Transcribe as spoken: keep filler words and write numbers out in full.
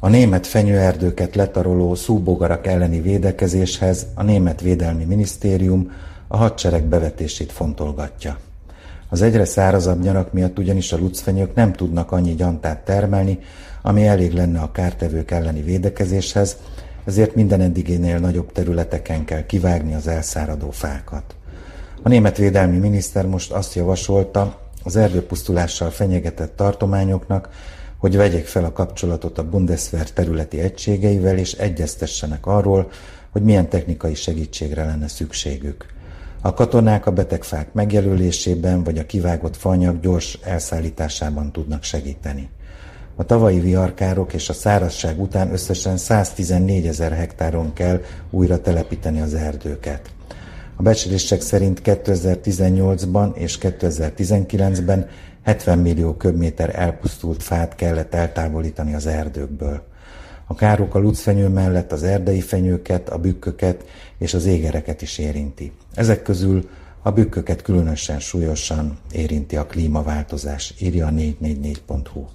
A német fenyőerdőket letaroló szúbogarak elleni védekezéshez a Német Védelmi Minisztérium a hadsereg bevetését fontolgatja. Az egyre szárazabb nyarak miatt ugyanis a lucfenyők nem tudnak annyi gyantát termelni, ami elég lenne a kártevők elleni védekezéshez, ezért minden eddiginél nagyobb területeken kell kivágni az elszáradó fákat. A német védelmi miniszter most azt javasolta az erdőpusztulással fenyegetett tartományoknak, hogy vegyék fel a kapcsolatot a Bundeswehr területi egységeivel, és egyeztessenek arról, hogy milyen technikai segítségre lenne szükségük. A katonák a beteg fák megjelölésében vagy a kivágott faanyag gyors elszállításában tudnak segíteni. A tavalyi viharkárok és a szárazság után összesen száztizennégyezer hektáron kell újra telepíteni az erdőket. A becslések szerint kétezer-tizennyolcban és kétezer-tizenkilencben hetven millió köbméter elpusztult fát kellett eltávolítani az erdőkből. A károk a lucfenyő mellett az erdei fenyőket, a bükköket és az égereket is érinti. Ezek közül a bükköket különösen súlyosan érinti a klímaváltozás, írja a négy négy négy pont hu.